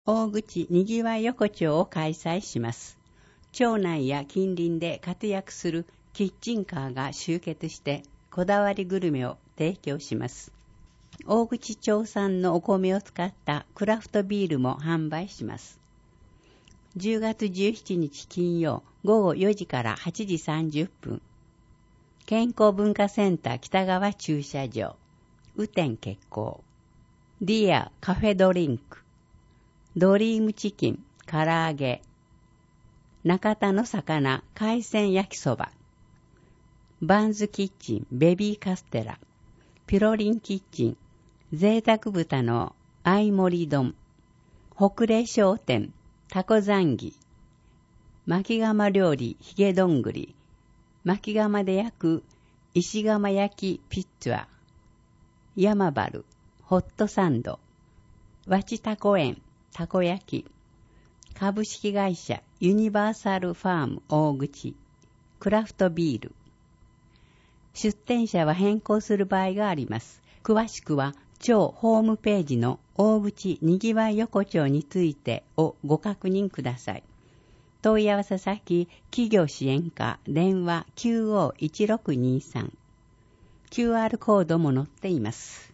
大口にぎわい横丁を開催します。町内や近隣で活躍するキッチンカーが集結してこだわりグルメを提供します。大口町産のお米を使ったクラフトビールも販売します。10月17日金曜午後4時から8時30分。健康文化センター北側駐車場。雨天決行。ディアカフェドリンク。ドリームチキン、唐揚げ。中田の魚、海鮮焼きそば。バンズキッチン、ベビーカステラ。ピロリンキッチン、贅沢豚の相盛り丼。北嶺商店、タコザンギ。巻き釜料理、ヒゲどんぐり。巻き釜で焼く石窯焼きピッツァ。山原、ホットサンド。わちたこ園、たこ焼き。株式会社ユニバーサルファーム大口。クラフトビール。出店者は変更する場合があります。詳しくは町ホームページの大口にぎわい横丁についてをご確認ください。問い合わせ先、企業支援課、電話 951623。QR コードも載っています。